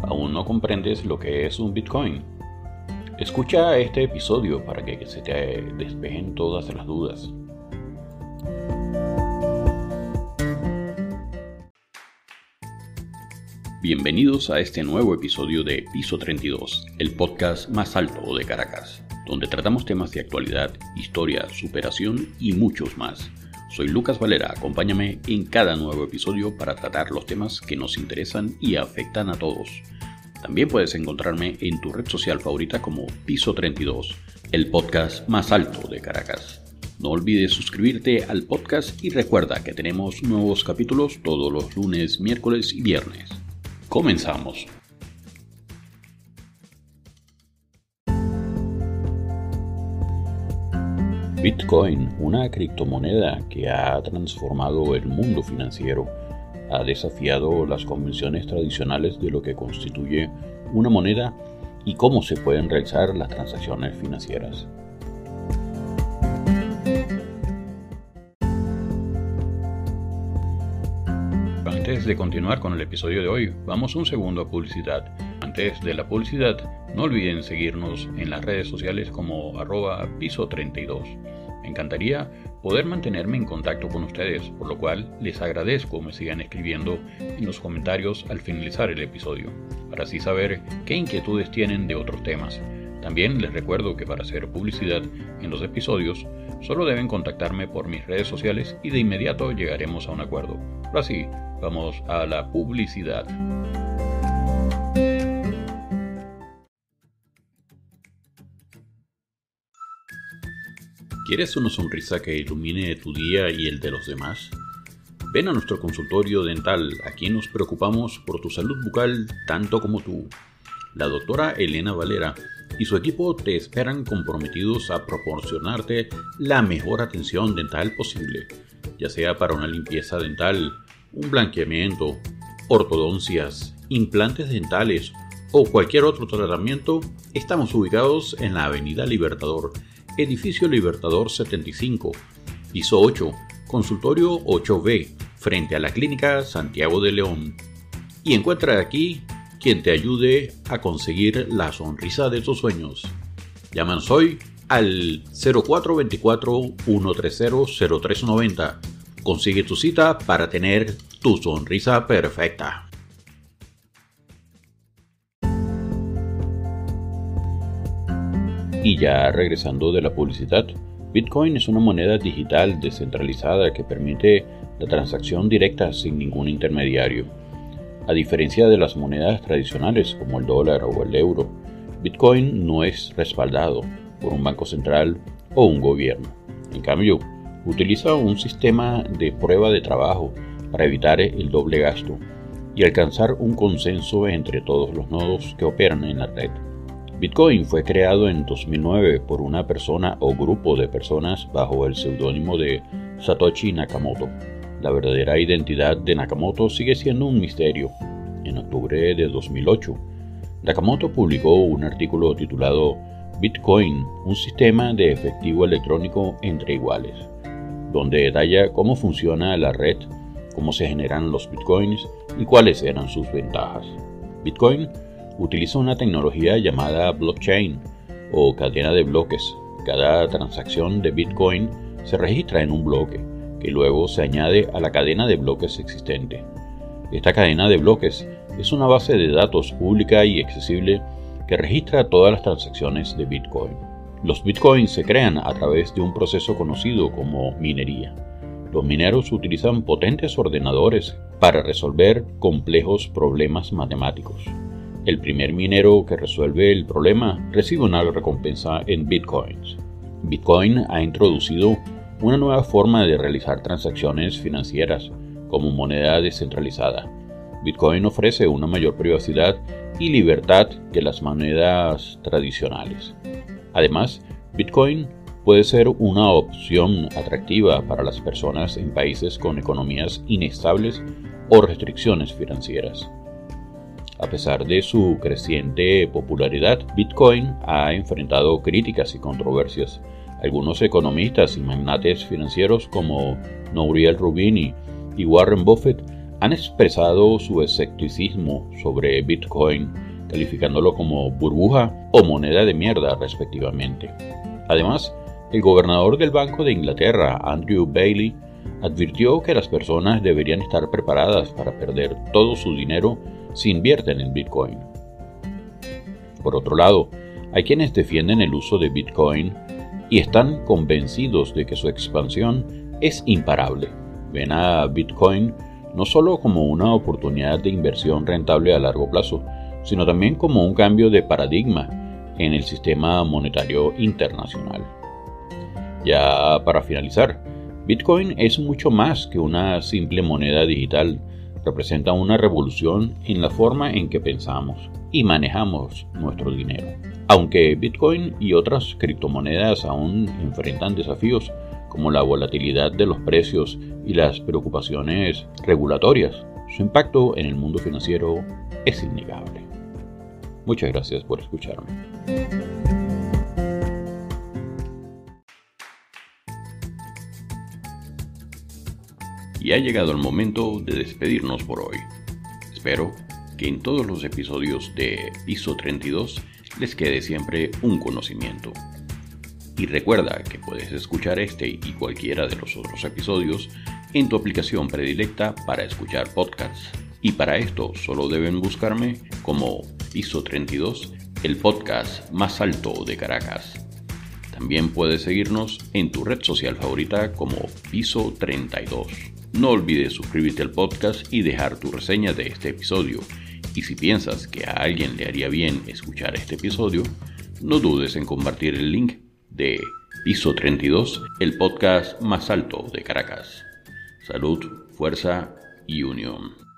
¿Aún no comprendes lo que es un Bitcoin? Escucha este episodio para que se te despejen todas las dudas. Bienvenidos a este nuevo episodio de Piso 32, el podcast más alto de Caracas, donde tratamos temas de actualidad, historia, superación y muchos más. Soy Lucas Valera, acompáñame en cada nuevo episodio para tratar los temas que nos interesan y afectan a todos. También puedes encontrarme en tu red social favorita como Piso 32, el podcast más alto de Caracas. No olvides suscribirte al podcast y recuerda que tenemos nuevos capítulos todos los lunes, miércoles y viernes. Comenzamos. Bitcoin, una criptomoneda que ha transformado el mundo financiero, ha desafiado las convenciones tradicionales de lo que constituye una moneda y cómo se pueden realizar las transacciones financieras. Antes de continuar con el episodio de hoy, vamos un segundo a publicidad. Antes de la publicidad, no olviden seguirnos en las redes sociales como @piso32. Me encantaría poder mantenerme en contacto con ustedes, por lo cual les agradezco me sigan escribiendo en los comentarios al finalizar el episodio, para así saber qué inquietudes tienen de otros temas. También les recuerdo que para hacer publicidad en los episodios, solo deben contactarme por mis redes sociales y de inmediato llegaremos a un acuerdo. Ahora sí, vamos a la publicidad. ¿Quieres una sonrisa que ilumine tu día y el de los demás? Ven a nuestro consultorio dental. Aquí nos preocupamos por tu salud bucal tanto como tú. La doctora Elena Valera y su equipo te esperan comprometidos a proporcionarte la mejor atención dental posible, ya sea para una limpieza dental, un blanqueamiento, ortodoncias, implantes dentales o cualquier otro tratamiento. Estamos ubicados en la Avenida Libertador, Edificio Libertador 75, piso 8, consultorio 8B, frente a la Clínica Santiago de León. Y encuentra aquí quien te ayude a conseguir la sonrisa de tus sueños. Llámanos hoy al 0424-130-0390. Consigue tu cita para tener tu sonrisa perfecta. Y ya regresando de la publicidad, Bitcoin es una moneda digital descentralizada que permite la transacción directa sin ningún intermediario. A diferencia de las monedas tradicionales como el dólar o el euro, Bitcoin no es respaldado por un banco central o un gobierno. En cambio, utiliza un sistema de prueba de trabajo para evitar el doble gasto y alcanzar un consenso entre todos los nodos que operan en la red. Bitcoin fue creado en 2009 por una persona o grupo de personas bajo el seudónimo de Satoshi Nakamoto. La verdadera identidad de Nakamoto sigue siendo un misterio. En octubre de 2008, Nakamoto publicó un artículo titulado Bitcoin, un sistema de efectivo electrónico entre iguales, donde detalla cómo funciona la red, cómo se generan los bitcoins y cuáles eran sus ventajas. Bitcoin utiliza una tecnología llamada blockchain o cadena de bloques. Cada transacción de Bitcoin se registra en un bloque, que luego se añade a la cadena de bloques existente. Esta cadena de bloques es una base de datos pública y accesible que registra todas las transacciones de Bitcoin. Los Bitcoins se crean a través de un proceso conocido como minería. Los mineros utilizan potentes ordenadores para resolver complejos problemas matemáticos. El primer minero que resuelve el problema recibe una recompensa en Bitcoins. Bitcoin ha introducido una nueva forma de realizar transacciones financieras como moneda descentralizada. Bitcoin ofrece una mayor privacidad y libertad que las monedas tradicionales. Además, Bitcoin puede ser una opción atractiva para las personas en países con economías inestables o restricciones financieras. A pesar de su creciente popularidad, Bitcoin ha enfrentado críticas y controversias. Algunos economistas y magnates financieros como Nouriel Roubini y Warren Buffett han expresado su escepticismo sobre Bitcoin, calificándolo como burbuja o moneda de mierda respectivamente. Además, el gobernador del Banco de Inglaterra, Andrew Bailey, advirtió que las personas deberían estar preparadas para perder todo su dinero si invierten en Bitcoin. Por otro lado, hay quienes defienden el uso de Bitcoin y están convencidos de que su expansión es imparable. Ven a Bitcoin no solo como una oportunidad de inversión rentable a largo plazo, sino también como un cambio de paradigma en el sistema monetario internacional. Ya para finalizar, Bitcoin es mucho más que una simple moneda digital. Representa una revolución en la forma en que pensamos y manejamos nuestro dinero. Aunque Bitcoin y otras criptomonedas aún enfrentan desafíos como la volatilidad de los precios y las preocupaciones regulatorias, su impacto en el mundo financiero es innegable. Muchas gracias por escucharme. Y ha llegado el momento de despedirnos por hoy. Espero que en todos los episodios de Piso 32 les quede siempre un conocimiento. Y recuerda que puedes escuchar este y cualquiera de los otros episodios en tu aplicación predilecta para escuchar podcasts. Y para esto solo deben buscarme como Piso 32, el podcast más alto de Caracas. También puedes seguirnos en tu red social favorita como Piso 32. No olvides suscribirte al podcast y dejar tu reseña de este episodio. Y si piensas que a alguien le haría bien escuchar este episodio, no dudes en compartir el link de Piso 32, el podcast más alto de Caracas. Salud, fuerza y unión.